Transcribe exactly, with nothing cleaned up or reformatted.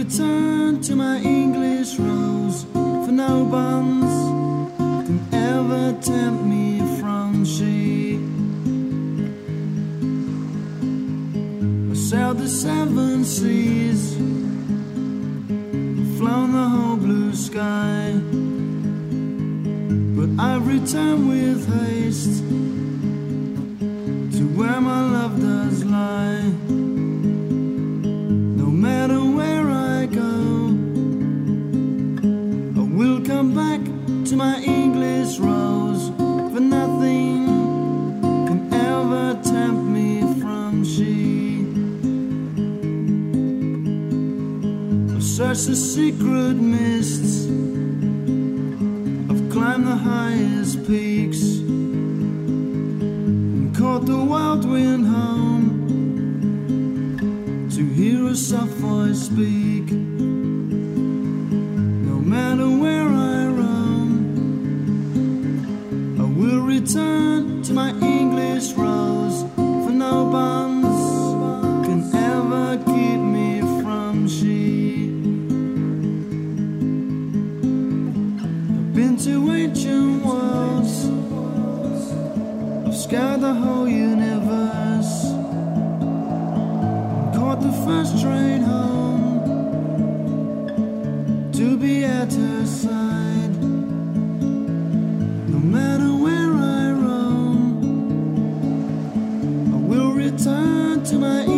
return to my English rose, for no bonds can ever tempt me from she. I sailed the seven seas, flown the whole blue sky, but I've returned with haste to where my love does lie. No matter where I go, I will come back to my English rose, for nothing can ever tempt me from she. I've searched the secret mists, I've climbed the highest peaks, and caught the wild wind home to hear a soft voice speak. No matter where I roam, I will return to my English rose, for no bonds can ever keep me from she. I've been to ancient worlds, I've scoured the whole universe, caught the first train home to be at her side. No matter where I roam, I will return to my